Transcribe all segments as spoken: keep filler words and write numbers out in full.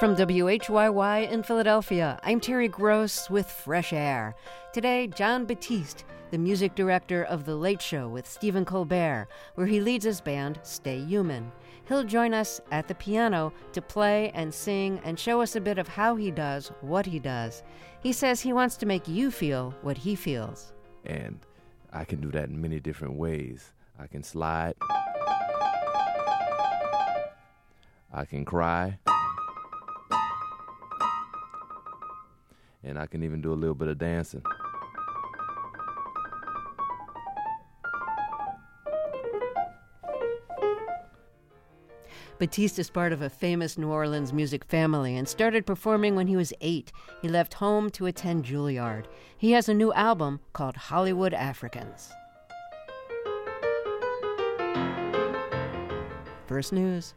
From W H Y Y in Philadelphia, I'm Terry Gross with Fresh Air. Today, Jon Batiste, the music director of The Late Show with Stephen Colbert, where he leads his band Stay Human. He'll join us at the piano to play and sing and show us a bit of how he does what he does. He says he wants to make you feel what he feels. And I can do that in many different ways. I can slide. I can cry. And I can even do a little bit of dancing. Batiste is part of a famous New Orleans music family and started performing when he was eight. He left home to attend Juilliard. He has a new album called Hollywood Africans. First News.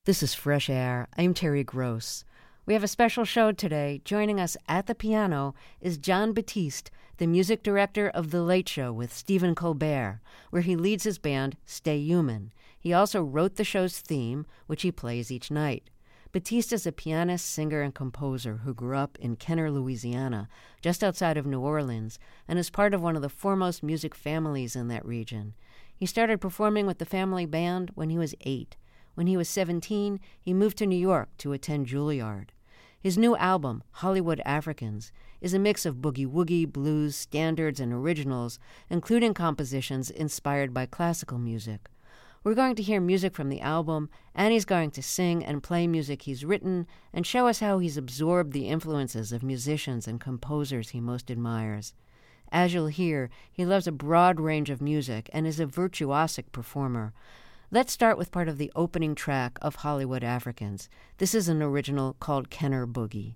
This is Fresh Air. I'm Terry Gross. We have a special show today. Joining us at the piano is Jon Batiste, the music director of The Late Show with Stephen Colbert, where he leads his band Stay Human. He also wrote the show's theme, which he plays each night. Batiste is a pianist, singer, and composer who grew up in Kenner, Louisiana, just outside of New Orleans, and is part of one of the foremost music families in that region. He started performing with the family band when he was eight. When he was seventeen, he moved to New York to attend Juilliard. His new album, Hollywood Africans, is a mix of boogie-woogie, blues, standards, and originals, including compositions inspired by classical music. We're going to hear music from the album, and he's going to sing and play music he's written and show us how he's absorbed the influences of musicians and composers he most admires. As you'll hear, he loves a broad range of music and is a virtuosic performer. Let's start with part of the opening track of Hollywood Africans. This is an original called Kenner Boogie.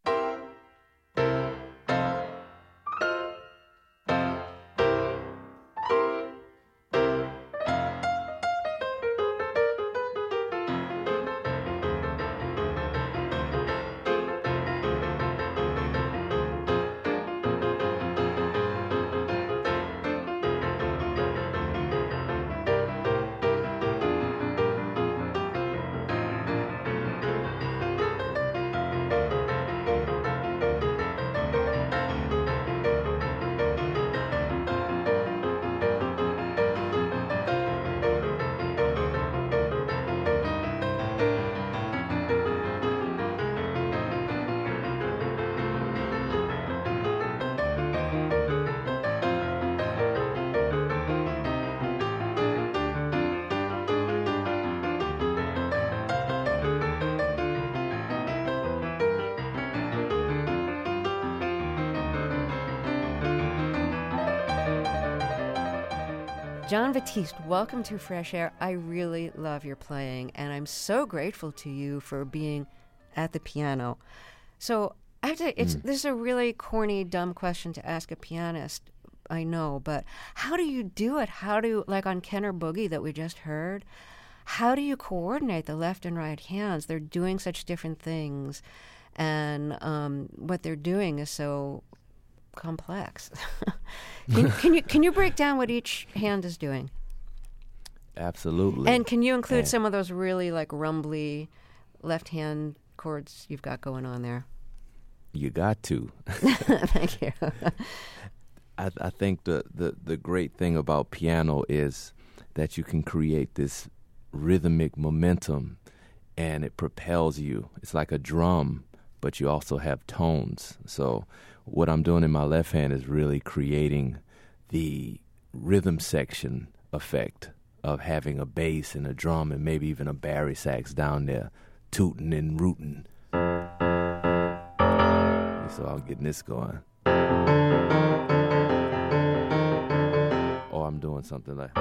Jon Batiste, welcome to Fresh Air. I really love your playing, and I'm so grateful to you for being at the piano. So I have to, it's, mm. this is a really corny, dumb question to ask a pianist, I know, but how do you do it? How do, like on Kenner Boogie that we just heard, how do you coordinate the left and right hands? They're doing such different things, and um, what they're doing is so complex. can, can you can you break down what each hand is doing? Absolutely. And can you include and some of those really like rumbly left hand chords you've got going on there? You got to. Thank you. I, I think the, the, the great thing about piano is that you can create this rhythmic momentum and it propels you. It's like a drum, but you also have tones. So what I'm doing in my left hand is really creating the rhythm section effect of having a bass and a drum and maybe even a bari sax down there tooting and rooting. So I'm getting this going. Or I'm doing something like,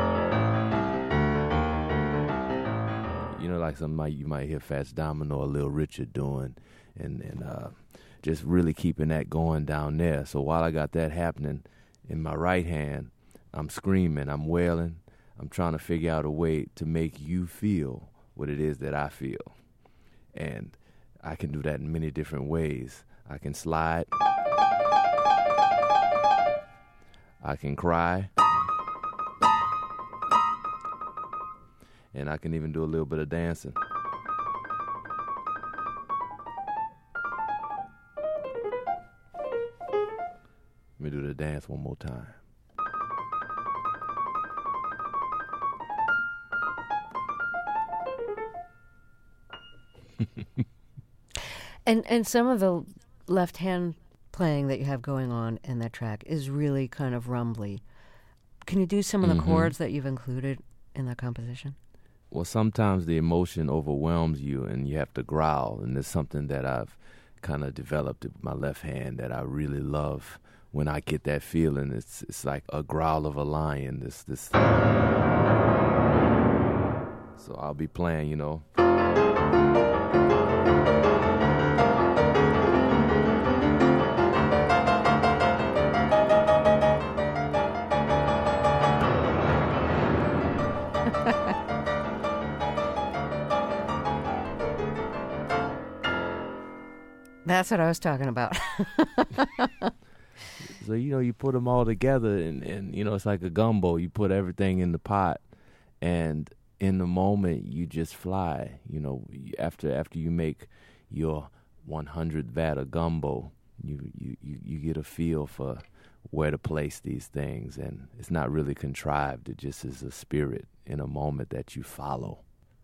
you know, like something might, you might hear Fats Domino or Lil Richard doing, and, and uh, just really keeping that going down there. So while I got that happening in my right hand, I'm screaming, I'm wailing, I'm trying to figure out a way to make you feel what it is that I feel. And I can do that in many different ways. I can slide. I can cry. And I can even do a little bit of dancing. Let me do the dance one more time. and and some of the left hand playing that you have going on in that track is really kind of rumbly. Can you do some of the mm-hmm. chords that you've included in that composition? Well, sometimes the emotion overwhelms you and you have to growl, and there's something that I've kind of developed with my left hand that I really love. When I get that feeling, it's it's like a growl of a lion. This this. So I'll be playing, you know. That's what I was talking about. So, you know, you put them all together and, and, you know, it's like a gumbo. You put everything in the pot and in the moment you just fly. You know, after after you make your one hundredth vat of gumbo, you, you, you, you get a feel for where to place these things. And it's not really contrived. It just is a spirit in a moment that you follow.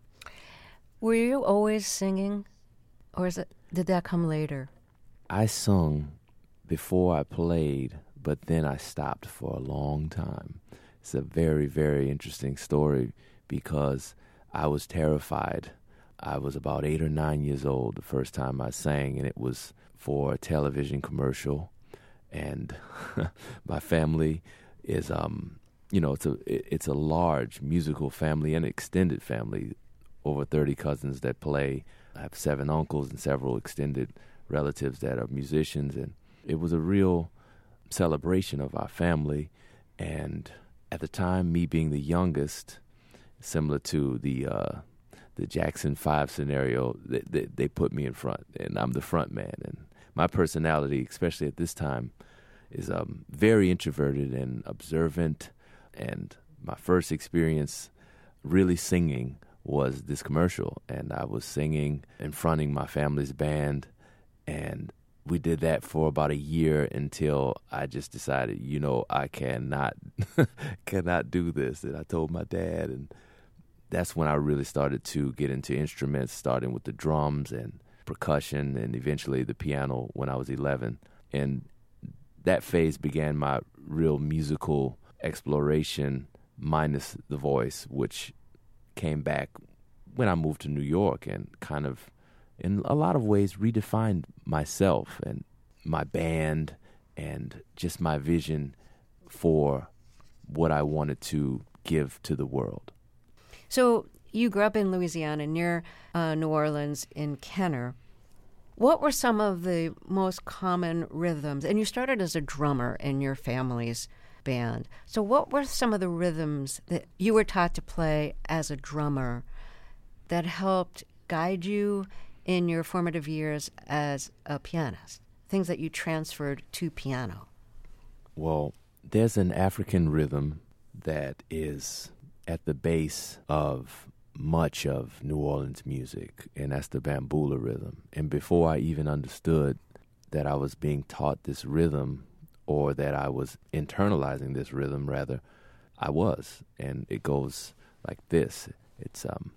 Were you always singing, or is it, did that come later? I sung before I played, but then I stopped for a long time. It's a very, very interesting story because I was terrified. I was about eight or nine years old the first time I sang, and it was for a television commercial. And my family is, um, you know, it's a it's a large musical family and extended family, over thirty cousins that play. I have seven uncles and several extended relatives that are musicians, and it was a real celebration of our family. And at the time, me being the youngest, similar to the uh, the Jackson Five scenario, they, they, they put me in front, and I'm the front man. And my personality, especially at this time, is um, very introverted and observant. And my first experience really singing was this commercial, and I was singing and fronting my family's band, and we did that for about a year until I just decided, you know, I cannot cannot do this. And I told my dad, and that's when I really started to get into instruments, starting with the drums and percussion and eventually the piano when I was eleven. And that phase began my real musical exploration, minus the voice, which came back when I moved to New York and kind of, in a lot of ways, redefined myself and my band and just my vision for what I wanted to give to the world. So you grew up in Louisiana, near uh, New Orleans, in Kenner. What were some of the most common rhythms? And you started as a drummer in your family's band. So what were some of the rhythms that you were taught to play as a drummer that helped guide you in your formative years as a pianist? Things that you transferred to piano? Well, there's an African rhythm that is at the base of much of New Orleans music, and that's the bamboula rhythm. And before I even understood that I was being taught this rhythm, or that I was internalizing this rhythm, rather, I was. And it goes like this. It's, um...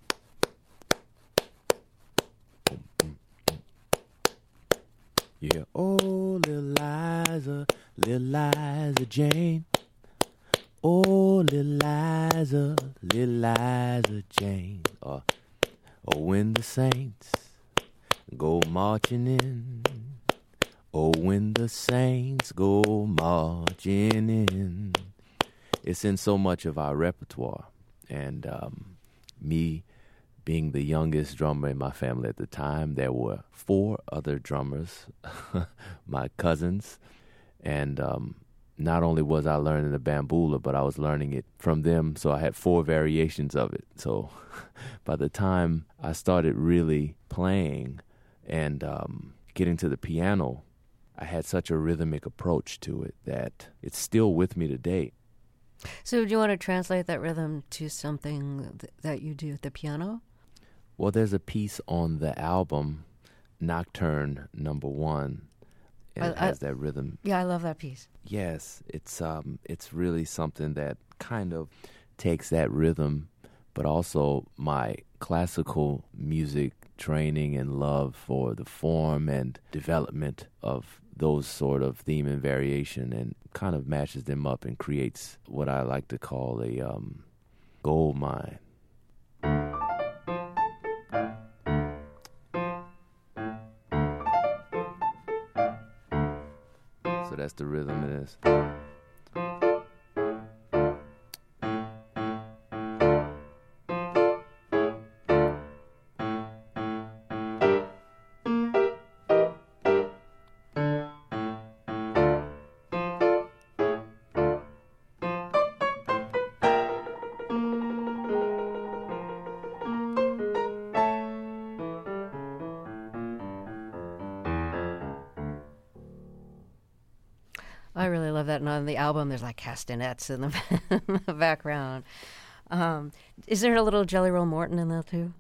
yeah, oh, little Liza, little Liza Jane. Oh, little Liza, little Liza Jane. Or, or when the saints go marching in. Oh, when the saints go marching in. It's in so much of our repertoire. And um, me being the youngest drummer in my family at the time, there were four other drummers, my cousins. And um, not only was I learning the bamboula, but I was learning it from them. So I had four variations of it. So by the time I started really playing and um, getting to the piano, I had such a rhythmic approach to it that it's still with me today. So do you want to translate that rhythm to something th- that you do at the piano? Well, there's a piece on the album, Nocturne Number One, and I, it has I, that rhythm. Yeah, I love that piece. Yes, it's um, it's really something that kind of takes that rhythm, but also my classical music training and love for the form and development of those sort of theme and variation, and kind of matches them up and creates what I like to call a um, gold mine. So that's the rhythm it is. I really love that. And on the album, there's like castanets in the, in the background. Um, is there a little Jelly Roll Morton in that too?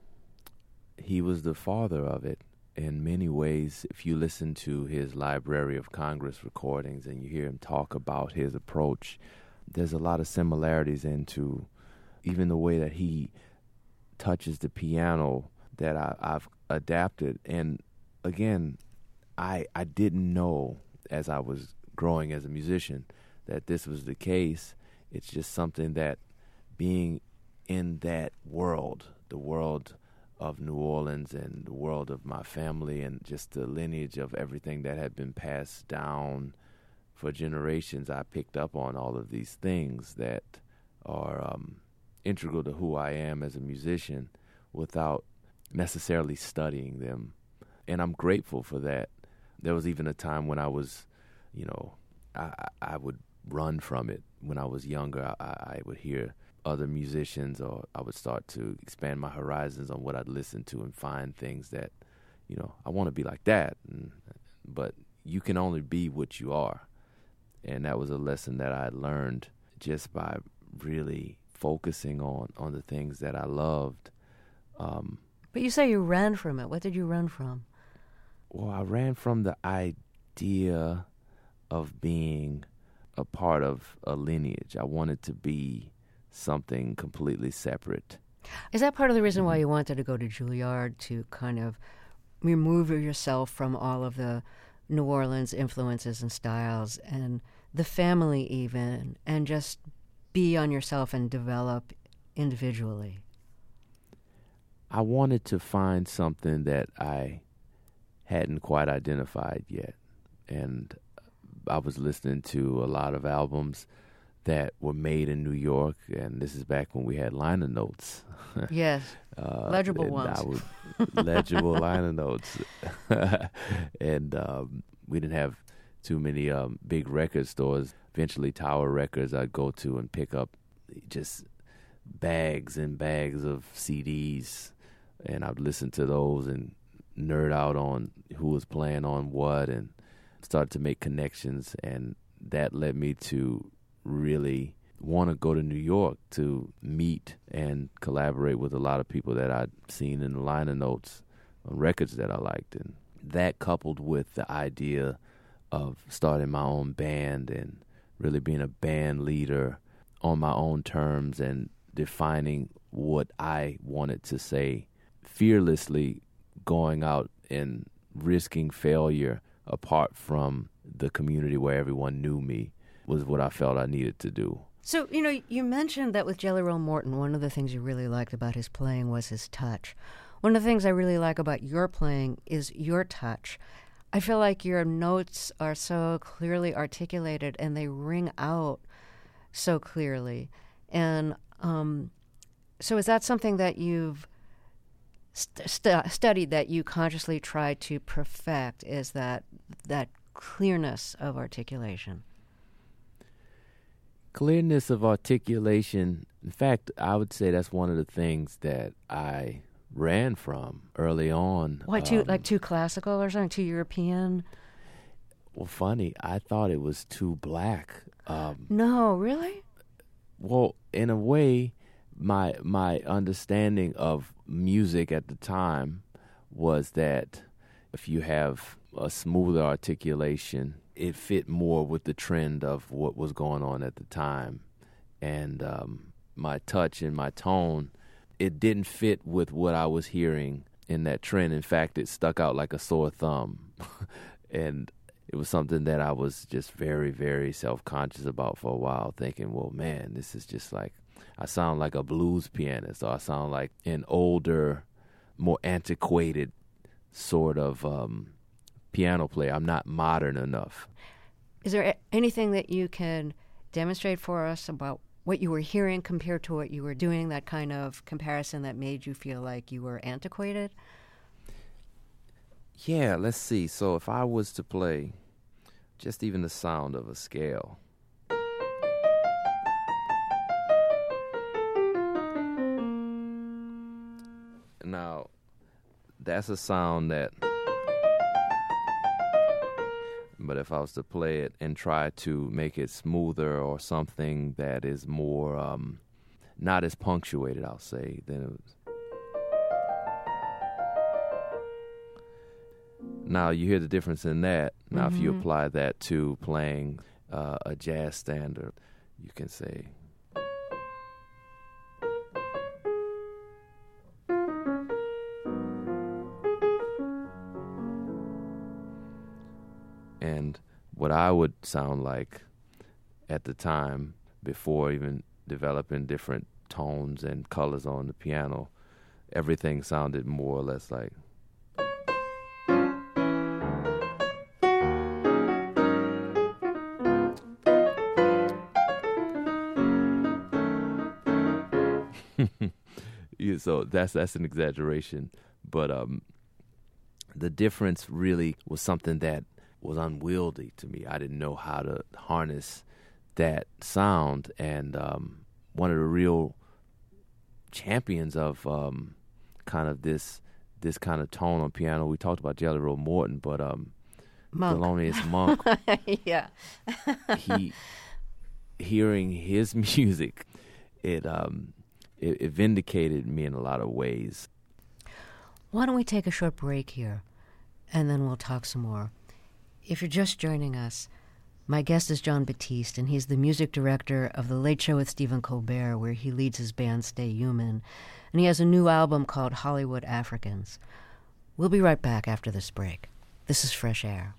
He was the father of it in many ways. If you listen to his Library of Congress recordings and you hear him talk about his approach, there's a lot of similarities into even the way that he touches the piano that I, I've adapted. And again, I I didn't know as I was growing as a musician that this was the case. It's just something that being in that world, the world of New Orleans and the world of my family and just the lineage of everything that had been passed down for generations, I picked up on all of these things that are um, integral to who I am as a musician without necessarily studying them. And I'm grateful for that. There was even a time when I was, you know, I, I would run from it. When I was younger, I, I would hear other musicians, or I would start to expand my horizons on what I'd listen to and find things that, you know, I want to be like that. And, but you can only be what you are. And that was a lesson that I had learned just by really focusing on, on the things that I loved. Um, but you say you ran from it. What did you run from? Well, I ran from the idea of being a part of a lineage. I wanted to be something completely separate. Is that part of the reason why you wanted to go to Juilliard, to kind of remove yourself from all of the New Orleans influences and styles and the family even, and just be on yourself and develop individually? I wanted to find something that I hadn't quite identified yet. And I was listening to a lot of albums that were made in New York, and this is back when we had liner notes. Yes, uh, legible ones. I would, legible liner notes. And um, we didn't have too many um, big record stores. Eventually, Tower Records I'd go to and pick up just bags and bags of C Ds, and I'd listen to those and nerd out on who was playing on what, and start to make connections, and that led me to really want to go to New York to meet and collaborate with a lot of people that I'd seen in the liner notes on records that I liked. And that, coupled with the idea of starting my own band and really being a band leader on my own terms and defining what I wanted to say, fearlessly going out and risking failure apart from the community where everyone knew me, was what I felt I needed to do. So, you know, you mentioned that with Jelly Roll Morton, one of the things you really liked about his playing was his touch. One of the things I really like about your playing is your touch. I feel like your notes are so clearly articulated and they ring out so clearly. And um, so is that something that you've st- st- studied, that you consciously try to perfect, is that that clearness of articulation? Clearness of articulation. In fact, I would say that's one of the things that I ran from early on. Why, too, um, like too classical or something, too European? Well, funny, I thought it was too black. Um, no, really? Well, in a way, my my understanding of music at the time was that if you have a smoother articulation, it fit more with the trend of what was going on at the time. And um, my touch and my tone, it didn't fit with what I was hearing in that trend. In fact, it stuck out like a sore thumb. And it was something that I was just very, very self-conscious about for a while, thinking, well, man, this is just like, I sound like a blues pianist, or I sound like an older, more antiquated sort of um, piano player. I'm not modern enough. Is there anything that you can demonstrate for us about what you were hearing compared to what you were doing, that kind of comparison that made you feel like you were antiquated? Yeah, let's see. So if I was to play just even the sound of a scale. Now, that's a sound that But if I was to play it and try to make it smoother or something that is more, um, not as punctuated, I'll say, then it was. Now, you hear the difference in that. Now, mm-hmm. if you apply that to playing uh, a jazz standard, you can say. And what I would sound like at the time, before even developing different tones and colors on the piano, everything sounded more or less like. Yeah, so that's that's an exaggeration, but um, the difference really was something that was unwieldy to me. I didn't know how to harness that sound, and um, one of the real champions of um, kind of this this kind of tone on piano. We talked about Jelly Roll Morton, but um, Monk. Thelonious Monk. Yeah. he hearing his music, it um. It, it vindicated me in a lot of ways. Why don't we take a short break here, and then we'll talk some more. If you're just joining us, my guest is Jon Batiste, and he's the music director of The Late Show with Stephen Colbert, where he leads his band Stay Human, and he has a new album called Hollywood Africans. We'll be right back after this break. This is Fresh Air.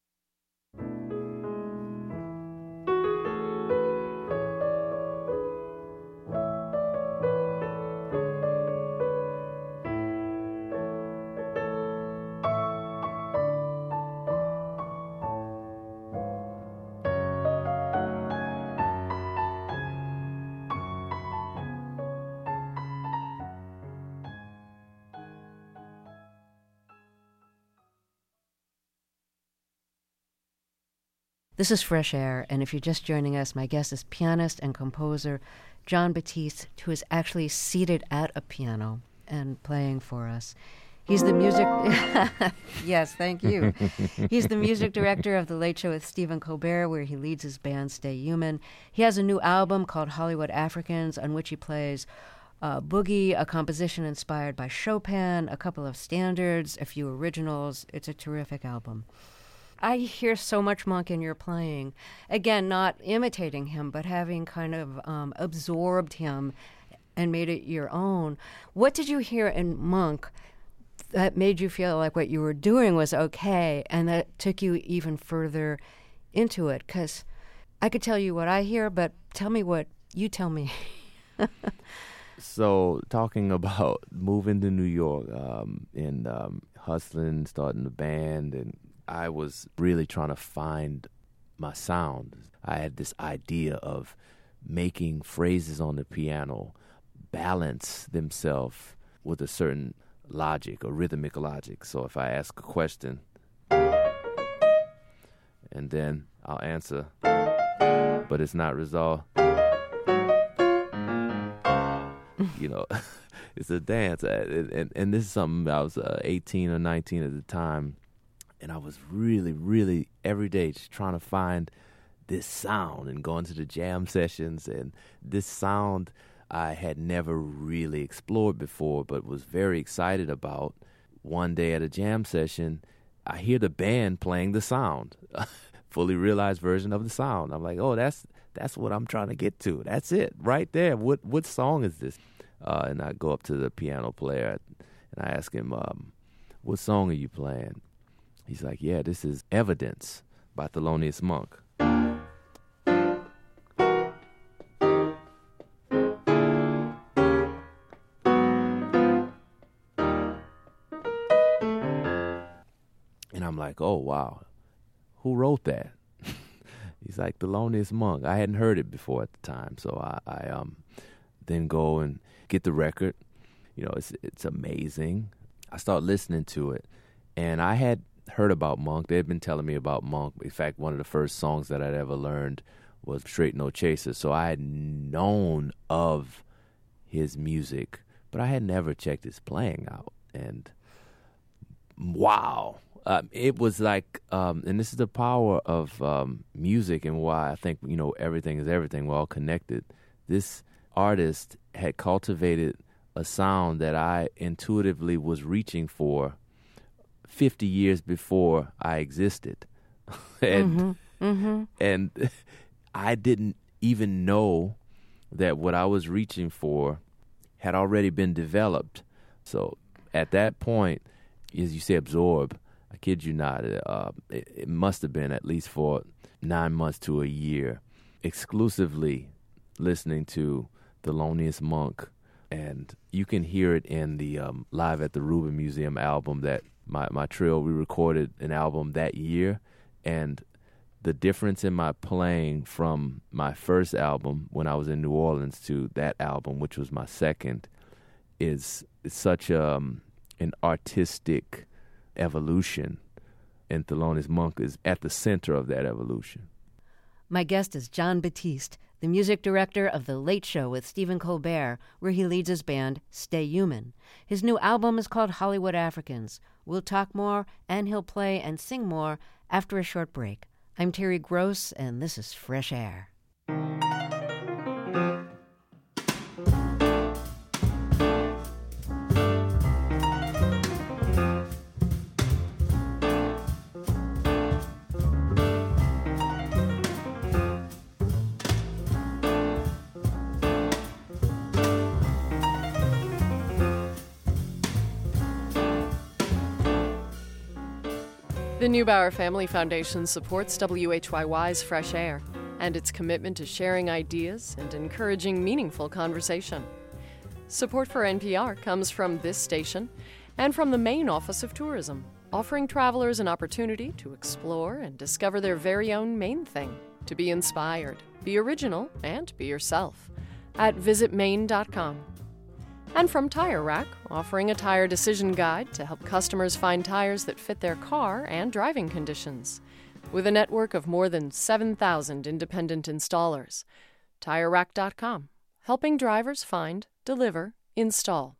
This is Fresh Air, and if you're just joining us, my guest is pianist and composer Jon Batiste, who is actually seated at a piano and playing for us. He's the music... Yes, thank you. He's the music director of The Late Show with Stephen Colbert, where he leads his band Stay Human. He has a new album called Hollywood Africans, on which he plays uh, boogie, a composition inspired by Chopin, a couple of standards, a few originals. It's a terrific album. I hear so much Monk in your playing. Again, not imitating him, but having kind of um, absorbed him and made it your own. What did you hear in Monk that made you feel like what you were doing was okay and that took you even further into it? Because I could tell you what I hear, but tell me what you tell me. So talking about moving to New York um, and um, hustling, starting the band, and I was really trying to find my sound. I had this idea of making phrases on the piano balance themselves with a certain logic or rhythmic logic. So if I ask a question, and then I'll answer, but it's not resolved, you know, it's a dance. And, and, and this is something, I was uh, eighteen or nineteen at the time. And I was really, really every day just trying to find this sound and going to the jam sessions. And this sound I had never really explored before, but was very excited about. One day at a jam session, I hear the band playing the sound, fully realized version of the sound. I'm like, oh, that's that's what I'm trying to get to. That's it right there. What what song is this? Uh, and I go up to the piano player and I ask him, um, what song are you playing? He's like, yeah, this is Evidence by Thelonious Monk. And I'm like, oh, wow, who wrote that? He's like, Thelonious Monk. I hadn't heard it before at the time, so I, I um, then go and get the record. You know, it's it's amazing. I start listening to it, and I had heard about Monk. They had been telling me about Monk. In fact, one of the first songs that I'd ever learned was Straight No Chaser. So I had known of his music, but I had never checked his playing out. And wow, Um, it was like, um, and this is the power of um, music and why I think, you know, everything is everything. We're all connected. This artist had cultivated a sound that I intuitively was reaching for fifty years before I existed. and Mm-hmm. Mm-hmm. and I didn't even know that what I was reaching for had already been developed. So at that point, as you say, absorb, I kid you not, uh, it, it must have been at least for nine months to a year, exclusively listening to Thelonious Monk. And you can hear it in the um, Live at the Rubin Museum album that my, my trio, we recorded an album that year. And the difference in my playing from my first album when I was in New Orleans to that album, which was my second, is, is such um, an artistic evolution. And Thelonious Monk is at the center of that evolution. My guest is Jon Batiste, the music director of The Late Show with Stephen Colbert, where he leads his band, Stay Human. His new album is called Hollywood Africans. We'll talk more, and he'll play and sing more after a short break. I'm Terry Gross, and this is Fresh Air. The Neubauer Family Foundation supports W H Y Y's Fresh Air and its commitment to sharing ideas and encouraging meaningful conversation. Support for N P R comes from this station and from the Maine Office of Tourism, offering travelers an opportunity to explore and discover their very own Maine thing, to be inspired, be original, and be yourself at visit maine dot com. And from Tire Rack, offering a tire decision guide to help customers find tires that fit their car and driving conditions. With a network of more than seven thousand independent installers. Tire Rack dot com, helping drivers find, deliver, install.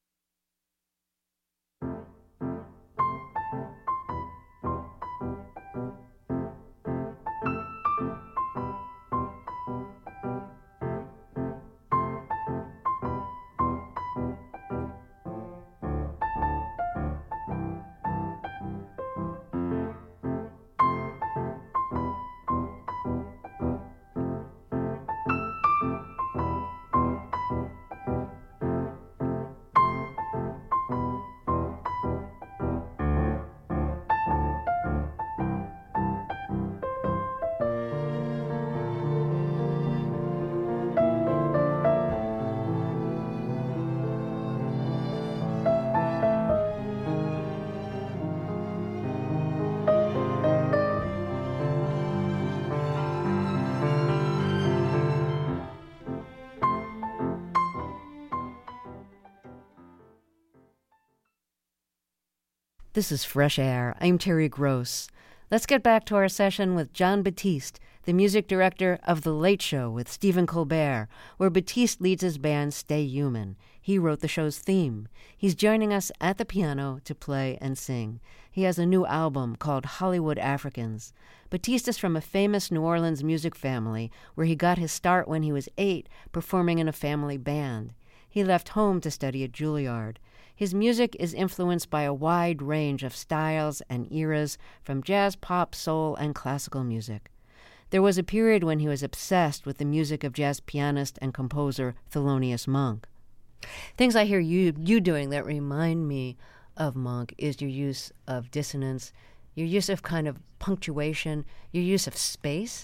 This is Fresh Air. I'm Terry Gross. Let's get back to our session with Jon Batiste, the music director of The Late Show with Stephen Colbert, where Batiste leads his band Stay Human. He wrote the show's theme. He's joining us at the piano to play and sing. He has a new album called Hollywood Africans. Batiste is from a famous New Orleans music family where he got his start when he was eight, performing in a family band. He left home to study at Juilliard. His music is influenced by a wide range of styles and eras, from jazz, pop, soul, and classical music. There was a period when he was obsessed with the music of jazz pianist and composer Thelonious Monk. Things I hear you you doing that remind me of Monk is your use of dissonance, your use of kind of punctuation, your use of space,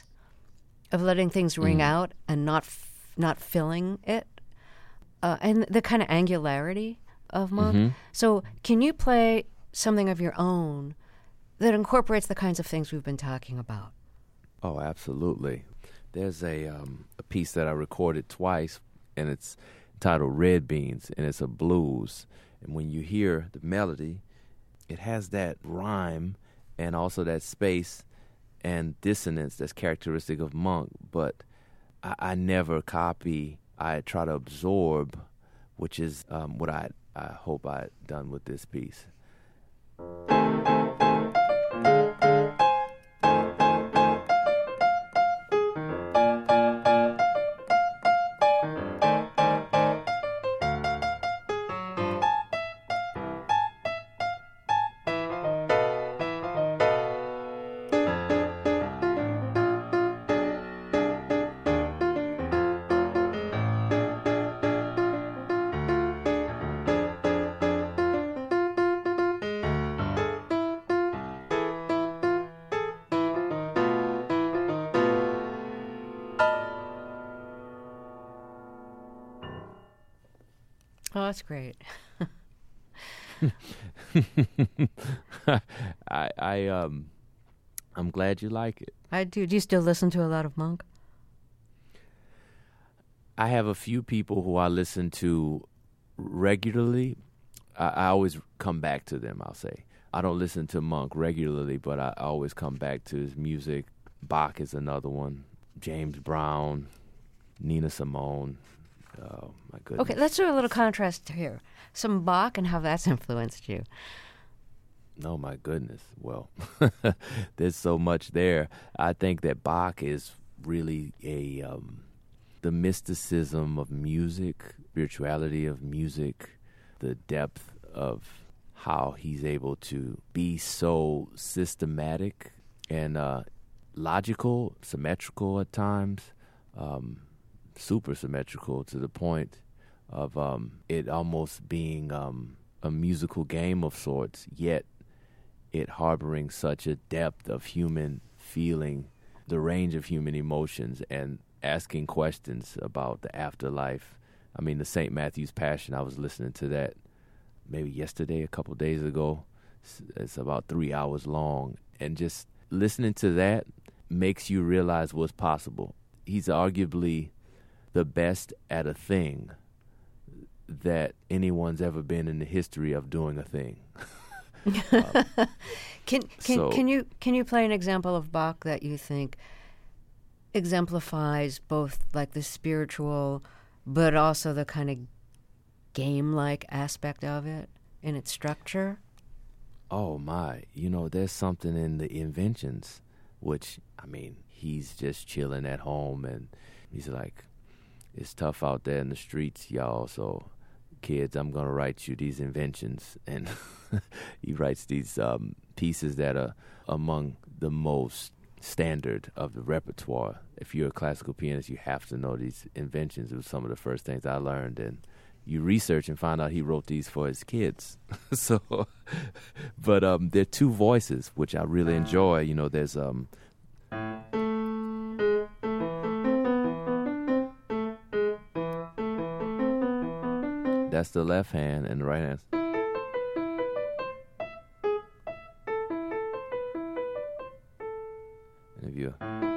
of letting things ring mm. out and not f- not filling it, uh, and the kind of angularity of Monk. Mm-hmm. So can you play something of your own that incorporates the kinds of things we've been talking about? Oh, absolutely. There's a um, a piece that I recorded twice, and it's titled Red Beans, and it's a blues. And when you hear the melody, it has that rhyme and also that space and dissonance that's characteristic of Monk, but I, I never copy. I try to absorb, which is um, what I I hope I done with this piece. that's great. I I um I'm glad you like it. I do. Do you still listen to a lot of Monk? I have a few people who I listen to regularly. I, I always come back to them, I'll say. I don't listen to Monk regularly, but I always come back to his music. Bach is another one. James Brown, Nina Simone. Oh, my goodness. Okay, let's do a little contrast here. Some Bach and how that's influenced you. Oh, my goodness. Well, there's so much there. I think that Bach is really a um, the mysticism of music, spirituality of music, the depth of how he's able to be so systematic and uh, logical, symmetrical at times, um, super symmetrical to the point of um, it almost being um, a musical game of sorts, yet it harboring such a depth of human feeling, the range of human emotions, and asking questions about the afterlife. I mean, the Saint Matthew's Passion, I was listening to that maybe yesterday, a couple days ago. It's, it's about three hours long. And just listening to that makes you realize what's possible. He's arguably the best at a thing that anyone's ever been in the history of doing a thing. um, can can so, can you can you play an example of Bach that you think exemplifies both like the spiritual but also the kind of game-like aspect of it in its structure? Oh my, you know, there's something in the inventions, which, I mean, he's just chilling at home and he's like, it's tough out there in the streets, y'all, so kids, I'm going to write you these inventions. And he writes these um, pieces that are among the most standard of the repertoire. If you're a classical pianist, you have to know these inventions. It was some of the first things I learned. And you research and find out he wrote these for his kids. so, but um, there are two voices, which I really enjoy. You know, there's... um. That's the left hand, and the right hand. And if you...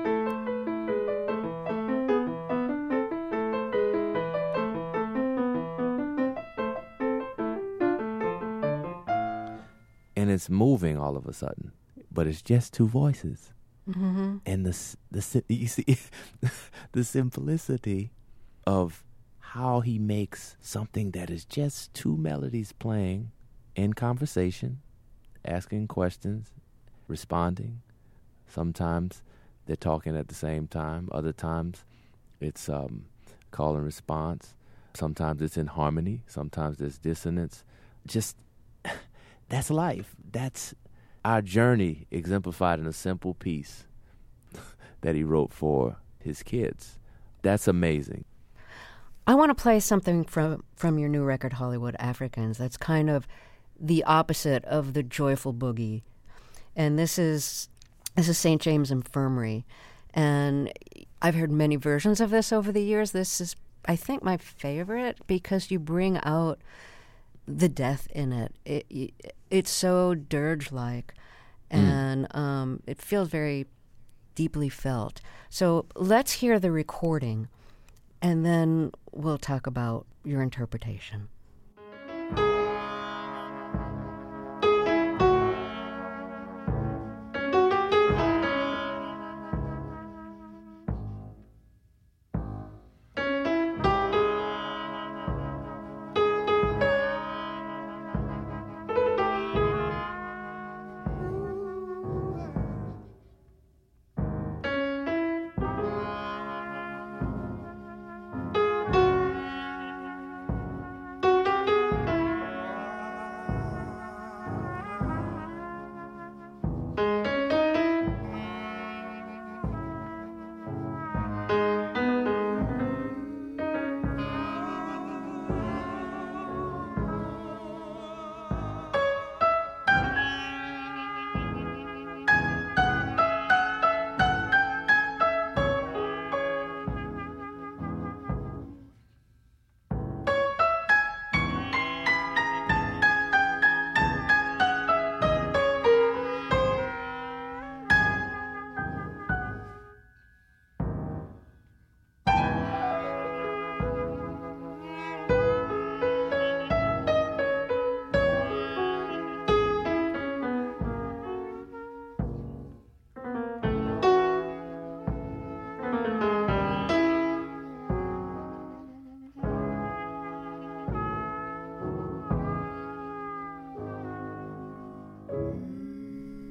And it's moving all of a sudden, but it's just two voices. Mm-hmm. And the the you see the simplicity of how he makes something that is just two melodies playing in conversation, asking questions, responding. Sometimes they're talking at the same time. Other times it's um, call and response. Sometimes it's in harmony. Sometimes there's dissonance. Just, that's life. That's our journey exemplified in a simple piece that he wrote for his kids. That's amazing. I want to play something from from your new record, Hollywood Africans. That's kind of the opposite of the joyful boogie. And this is this is Saint James Infirmary. And I've heard many versions of this over the years. This is, I think, my favorite because you bring out the death in it. It, it it's so dirge-like, and mm. um, it feels very deeply felt. So let's hear the recording, and then we'll talk about your interpretation.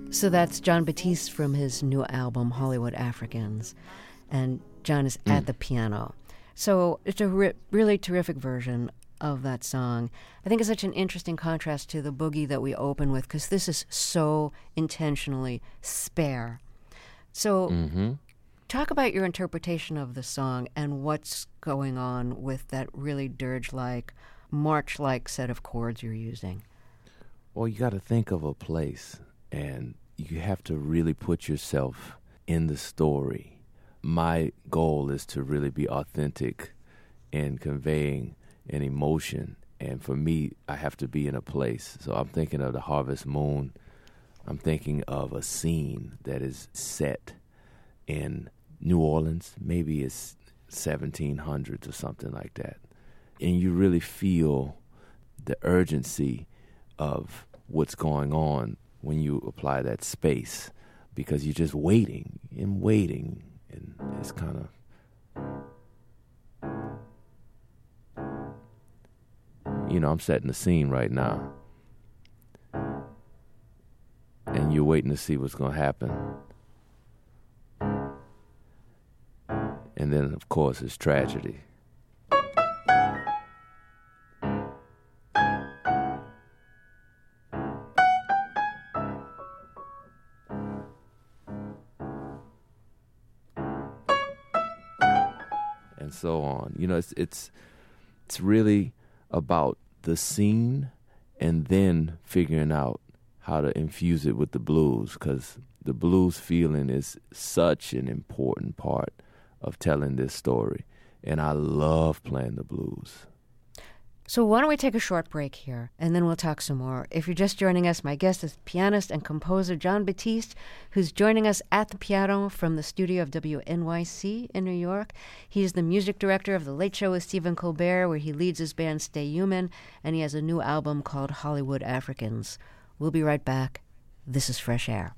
So that's Jon Batiste from his new album, Hollywood Africans. And Jon is mm. at the piano. So it's a re- really terrific version of that song. I think it's such an interesting contrast to the boogie that we open with, because this is so intentionally spare. So mm-hmm. talk about your interpretation of the song and what's going on with that really dirge-like, march-like set of chords you're using. Well, you got to think of a place, and you have to really put yourself in the story. My goal is to really be authentic in conveying an emotion, and for me, I have to be in a place. So I'm thinking of the Harvest Moon. I'm thinking of a scene that is set in New Orleans. Maybe it's seventeen hundreds or something like that. And you really feel the urgency of what's going on when you apply that space, because you're just waiting and waiting, and it's kind of, you know, I'm setting the scene right now, and you're waiting to see what's going to happen. And then, of course, it's tragedy. And so on. You know, it's it's it's really about the scene and then figuring out how to infuse it with the blues, because the blues feeling is such an important part of telling this story. And I love playing the blues. So why don't we take a short break here, and then we'll talk some more. If you're just joining us, my guest is pianist and composer Jon Batiste, who's joining us at the piano from the studio of W N Y C in New York. He's the music director of The Late Show with Stephen Colbert, where he leads his band Stay Human, and he has a new album called Hollywood Africans. We'll be right back. This is Fresh Air.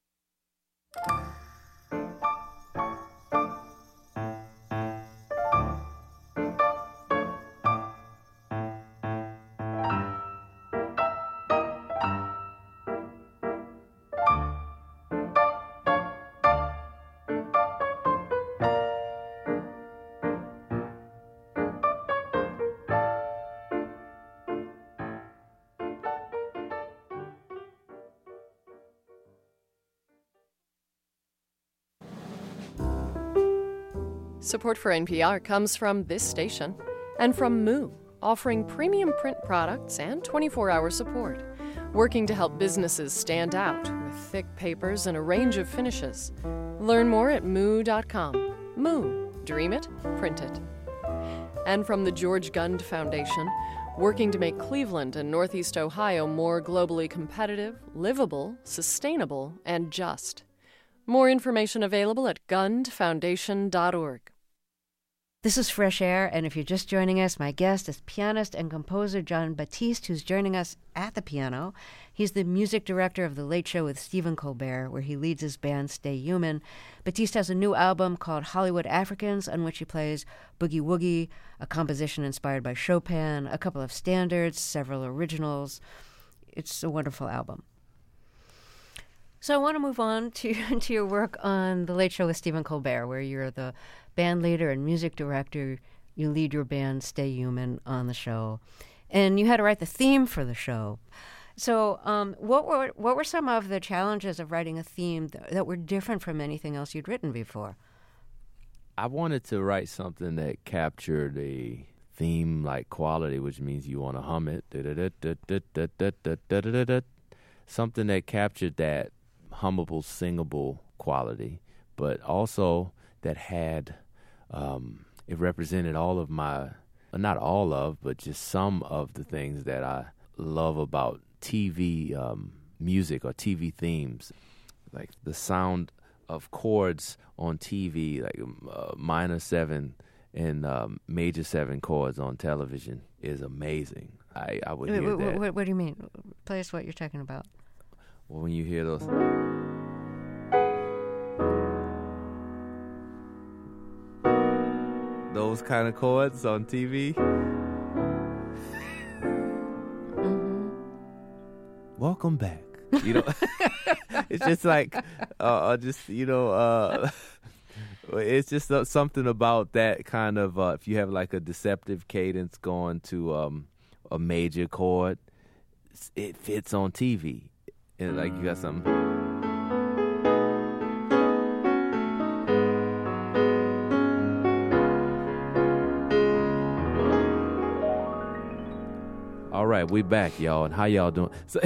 Support for N P R comes from this station and from Moo, offering premium print products and twenty-four hour support, working to help businesses stand out with thick papers and a range of finishes. Learn more at moo dot com. Moo. Dream it. Print it. And from the George Gund Foundation, working to make Cleveland and Northeast Ohio more globally competitive, livable, sustainable, and just. More information available at gund foundation dot org. This is Fresh Air, and if you're just joining us, my guest is pianist and composer Jon Batiste, who's joining us at the piano. He's the music director of The Late Show with Stephen Colbert, where he leads his band Stay Human. Batiste has a new album called Hollywood Africans, on which he plays Boogie Woogie, a composition inspired by Chopin, a couple of standards, several originals. It's a wonderful album. So I want to move on to, to your work on The Late Show with Stephen Colbert, where you're the band leader and music director. You lead your band, Stay Human, on the show. And you had to write the theme for the show. So um, what were what were some of the challenges of writing a theme that, that were different from anything else you'd written before? I wanted to write something that captured a theme-like quality, which means you want to hum it. Something that captured that hummable, singable quality, but also that had, um, it represented all of my, not all of, but just some of the things that I love about T V um, music or T V themes. Like the sound of chords on T V, like uh, minor seven and um, major seven chords on television is amazing. I, I would wait, hear wait, that. What, what do you mean? Play us what you're talking about. Well, when you hear those... those kind of chords on T V. Mm-hmm. Welcome back. You know, it's just like, uh, just you know, uh, it's just uh, something about that kind of. Uh, if you have like a deceptive cadence going to um, a major chord, it fits on T V, and like you got something. All right, we back, y'all, and how y'all doing? So,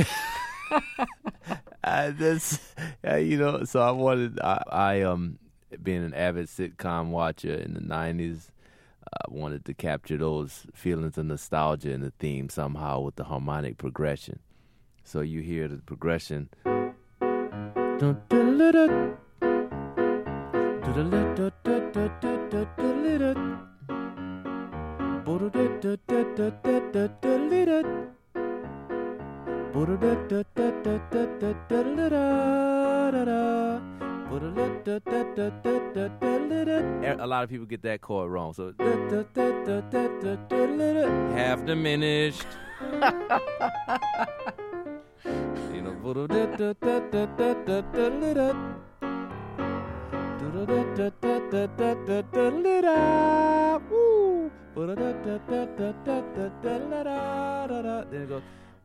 I just, uh, you know, so I wanted, I, I um, being an avid sitcom watcher in the nineties, I wanted to capture those feelings of nostalgia in the theme somehow with the harmonic progression. So you hear the progression. A lot of people get that chord wrong. So half diminished. You know. Then it goes.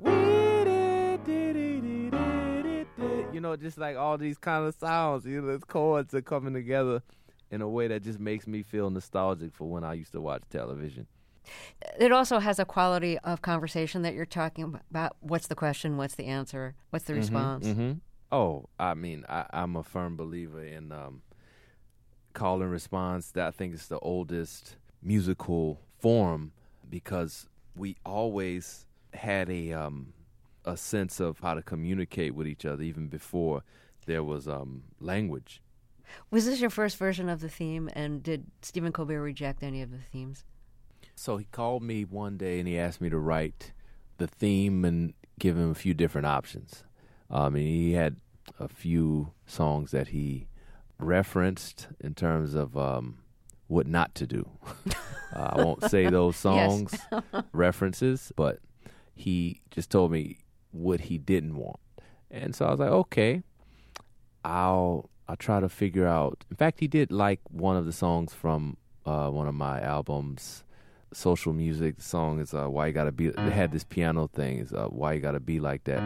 You know, just like all these kind of sounds, you know, those chords are coming together in a way that just makes me feel nostalgic for when I used to watch television. It also has a quality of conversation that you're talking about. What's the question? What's the answer? What's the response? Mm-hmm, mm-hmm. Oh, I mean, I, I'm a firm believer in um, call and response. That I think is the oldest musical form because we always had a um, a sense of how to communicate with each other even before there was um, language. Was this your first version of the theme, and did Stephen Colbert reject any of the themes? So he called me one day and he asked me to write the theme and give him a few different options. Um, and he had a few songs that he referenced in terms of um, what not to do. uh, I won't say those songs references, but he just told me what he didn't want. And so I was like, okay, I'll I'll try to figure out. In fact, he did like one of the songs from uh, one of my albums, Social Music. The song is uh, Why You Gotta Be. They had this piano thing. Is uh, Why You Gotta Be Like That.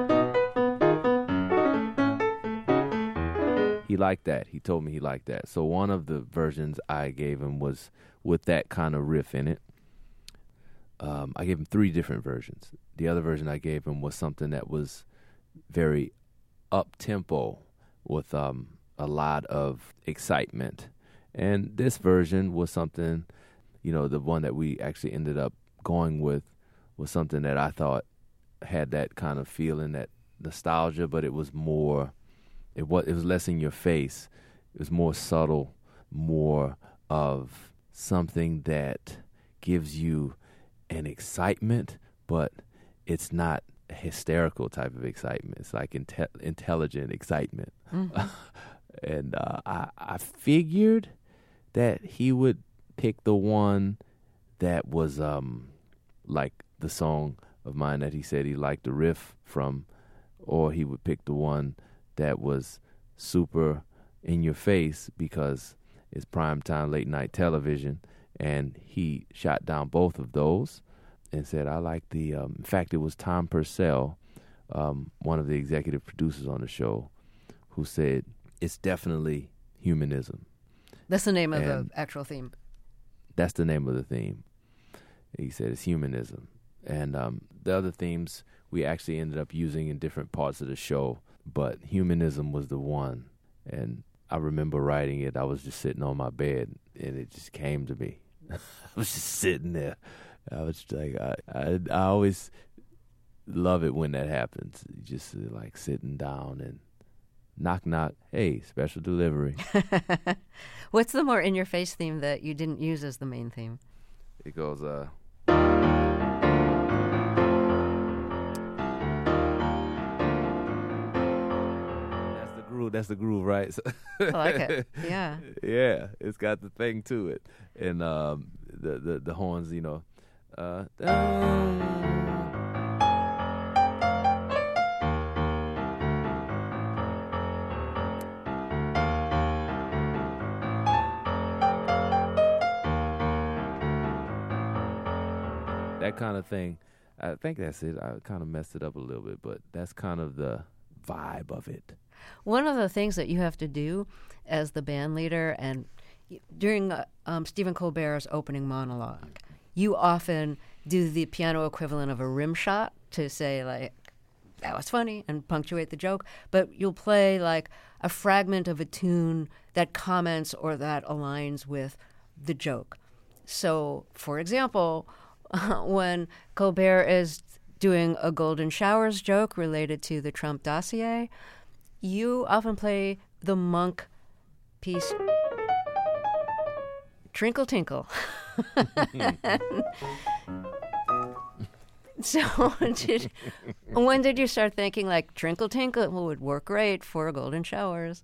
He liked that. He told me he liked that. So one of the versions I gave him was with that kind of riff in it. Um, I gave him three different versions. The other version I gave him was something that was very up-tempo with um, a lot of excitement. And this version was something, you know, the one that we actually ended up going with was something that I thought had that kind of feeling, that nostalgia, but it was more, it was, it was less in your face. It was more subtle, more of something that gives you an excitement, but it's not a hysterical type of excitement. It's like inte- intelligent excitement. Mm-hmm. And uh, I, I figured that he would pick the one that was um, like the song of mine that he said he liked the riff from, or he would pick the one that was super in your face because it's primetime late night television. And he shot down both of those and said, I like the, um, in fact, it was Tom Purcell, um, one of the executive producers on the show, who said, it's definitely humanism. That's the name of and the actual theme. That's the name of the theme. He said it's humanism. And um, the other themes we actually ended up using in different parts of the show, but humanism was the one. And I remember writing it. I was just sitting on my bed, and it just came to me. I was just sitting there. I was like, I, I, I always love it when that happens. You just uh, like sitting down and knock, knock. Hey, special delivery. What's the more in-your-face theme that you didn't use as the main theme? It goes, uh, that's the groove. That's the groove, right? So I like it. Yeah. Yeah, it's got the thing to it, and um, the, the the horns, you know. Uh, that kind of thing. I think that's it. I kind of messed it up a little bit, but that's kind of the vibe of it. One of the things that you have to do as the band leader, and during uh, um, Stephen Colbert's opening monologue, you often do the piano equivalent of a rim shot to say, like, that was funny, and punctuate the joke. But you'll play, like, a fragment of a tune that comments or that aligns with the joke. So, for example, when Colbert is doing a Golden Showers joke related to the Trump dossier, you often play the Monk piece, Trinkle Tinkle. So did, when did you start thinking, like, Trinkle Tinkle would work great for Golden Showers?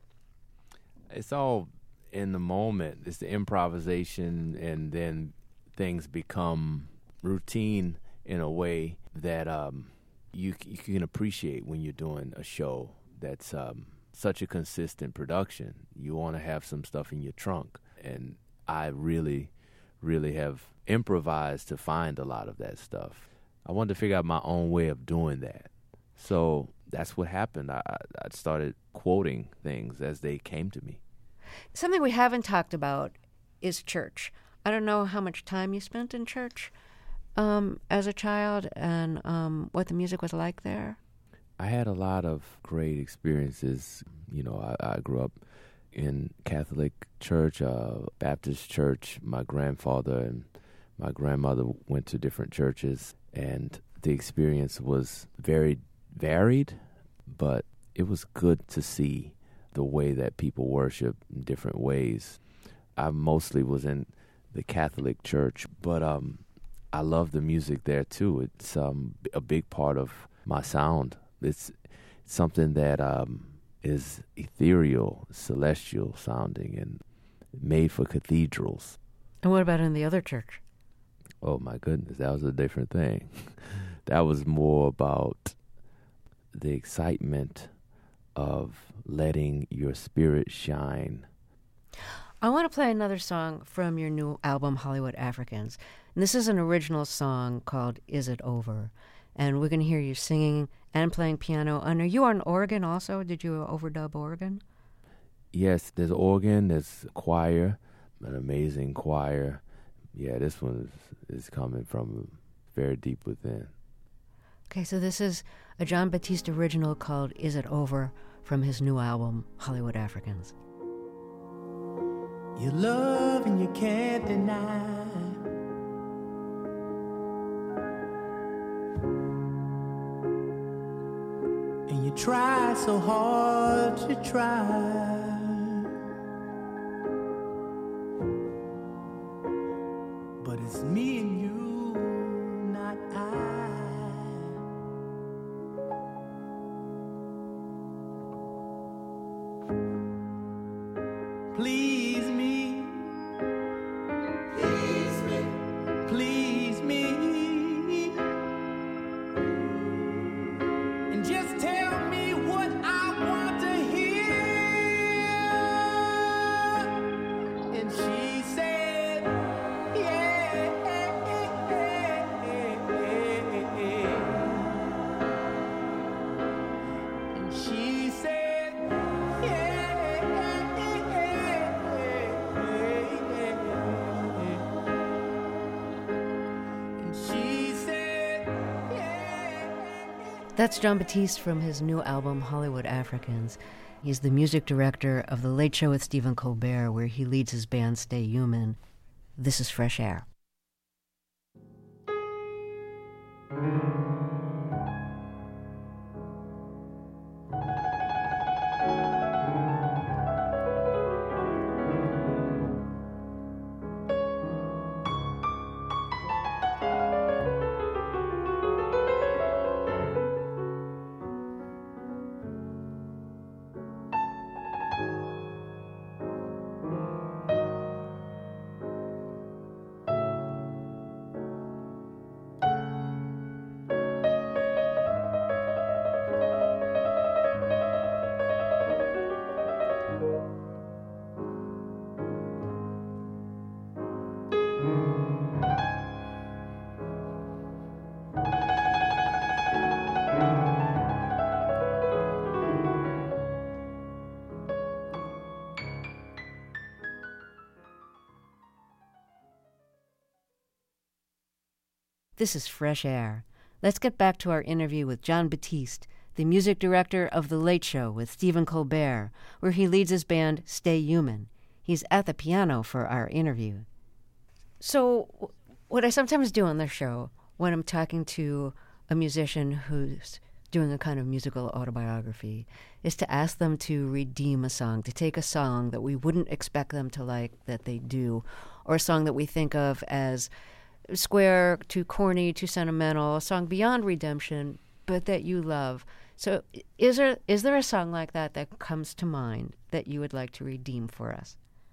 It's all in the moment. It's the improvisation, and then things become routine in a way that um, you you can appreciate when you're doing a show that's um, such a consistent production. You want to have some stuff in your trunk, and I really, really have improvised to find a lot of that stuff. I wanted to figure out my own way of doing that. So that's what happened. I, I started quoting things as they came to me. Something we haven't talked about is church. I don't know how much time you spent in church um, as a child, and um, what the music was like there. I had a lot of great experiences. You know, I, I grew up in Catholic church, uh, Baptist church. My grandfather and my grandmother went to different churches, and the experience was very varied, but it was good to see the way that people worship in different ways. I mostly was in the Catholic church, but um, I love the music there too. It's um, a big part of my sound. It's something that um, is ethereal, celestial sounding, and made for cathedrals. And what about in the other church? Oh my goodness, that was a different thing. That was more about the excitement of letting your spirit shine. I want to play another song from your new album, Hollywood Africans. And this is an original song called Is It Over? And we're going to hear you singing and playing piano. And are you on organ also? Did you overdub organ? Yes, there's organ, there's choir, an amazing choir. Yeah, this one is, is coming from very deep within. Okay, so this is a Jon Batiste original called Is It Over from his new album, Hollywood Africans. You love and you can't deny. And you try so hard to try. But it's me and you, not I. Please me, please me, please me, and just tell me what I want to hear. And she said, yeah, and she said, yeah. That's Jon Batiste from his new album, Hollywood Africans. He's the music director of The Late Show with Stephen Colbert, where he leads his band Stay Human. This is Fresh Air. This is Fresh Air. Let's get back to our interview with Jon Batiste, the music director of The Late Show with Stephen Colbert, where he leads his band Stay Human. He's at the piano for our interview. So what I sometimes do on the show when I'm talking to a musician who's doing a kind of musical autobiography is to ask them to redeem a song, to take a song that we wouldn't expect them to like that they do, or a song that we think of as square, too corny, too sentimental, a song beyond redemption, but that you love. So is there is there a song like that that comes to mind that you would like to redeem for us?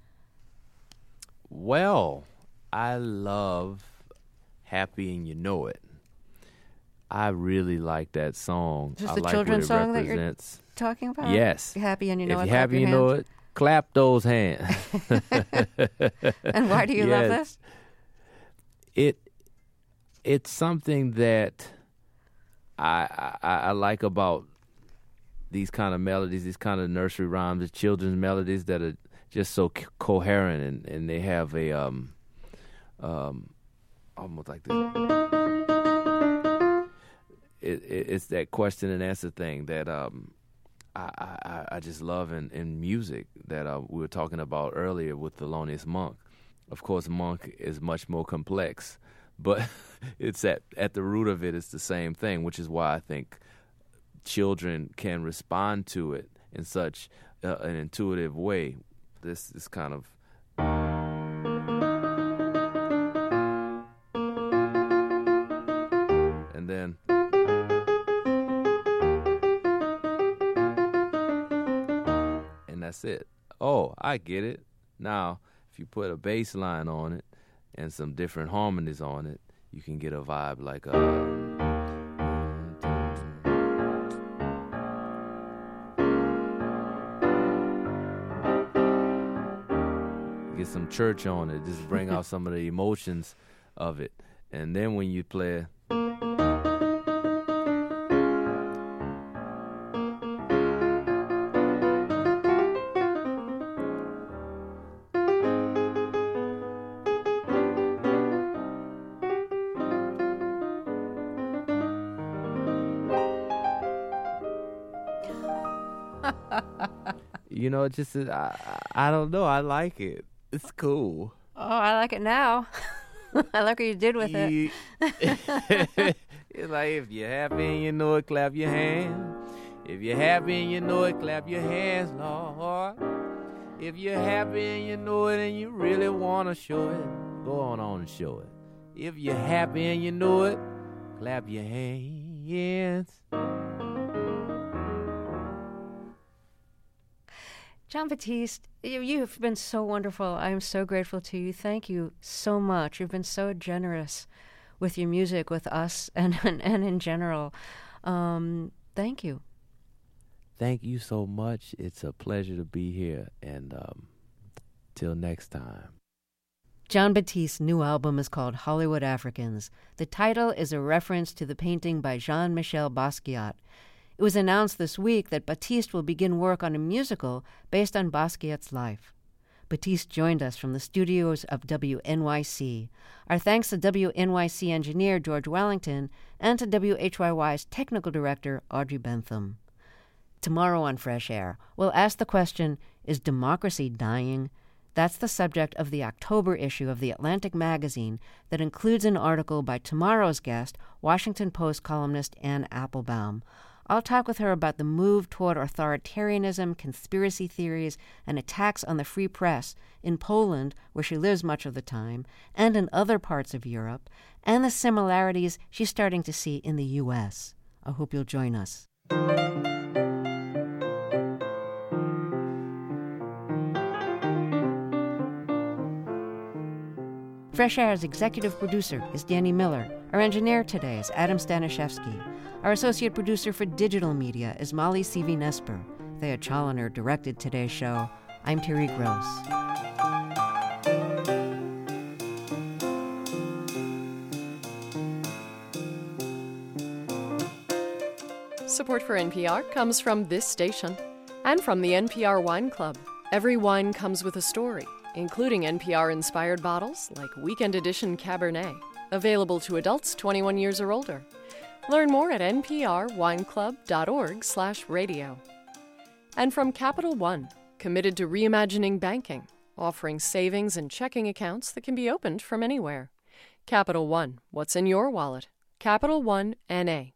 Well, I love Happy and You Know It. I really like that song. Is this I the like children's what it song that you're represents. talking about? Yes. You're happy and you know if it. you're happy, you know it. Clap those hands. And why do you yes. love this? It it's something that I, I I like about these kind of melodies, these kind of nursery rhymes, the children's melodies that are just so co- coherent, and, and they have a um um almost like this. It, it, it's that question and answer thing that um I I, I just love in, in music that uh, we were talking about earlier with Thelonious Monk. Of course, Monk is much more complex, but it's at at the root of it, it's the same thing, which is why I think children can respond to it in such uh, an intuitive way. This is kind of and then and that's it. Oh, I get it. Now, if you put a bass line on it and some different harmonies on it, you can get a vibe like a get some church on it, just bring out some of the emotions of it. And then when you play you know, it just I, I don't know, I like it. It's cool. Oh, I like it now. I like what you did with it. It's like, if you're happy and you know it, clap your hands. If you're happy and you know it, clap your hands, Lord. If you're happy and you know it and you really want to show it, go on on and show it. If you're happy and you know it, clap your hands. Jon Batiste, you, you've been so wonderful. I am so grateful to you. Thank you so much. You've been so generous with your music, with us, and and, and in general. Um, thank you. Thank you so much. It's a pleasure to be here. And um, till next time. Jon Batiste's new album is called Hollywood Africans. The title is a reference to the painting by Jean-Michel Basquiat. It was announced this week that Batiste will begin work on a musical based on Basquiat's life. Batiste joined us from the studios of W N Y C. Our thanks to W N Y C engineer George Wellington and to W H Y Y's technical director Audrey Bentham. Tomorrow on Fresh Air, we'll ask the question, is democracy dying? That's the subject of the October issue of The Atlantic magazine that includes an article by tomorrow's guest, Washington Post columnist Anne Applebaum. I'll talk with her about the move toward authoritarianism, conspiracy theories, and attacks on the free press in Poland, where she lives much of the time, and in other parts of Europe, and the similarities she's starting to see in the U S. I hope you'll join us. Fresh Air's executive producer is Danny Miller. Our engineer today is Adam Stanishevsky. Our associate producer for digital media is Molly Seavey-Nesper. Thea Challoner directed today's show. I'm Terry Gross. Support for N P R comes from this station and from the N P R Wine Club. Every wine comes with a story, including N P R-inspired bottles like Weekend Edition Cabernet, Available to adults twenty-one years or older. Learn more at nprwineclub.org slash radio. And from Capital One, committed to reimagining banking, offering savings and checking accounts that can be opened from anywhere. Capital One, what's in your wallet? Capital One N A.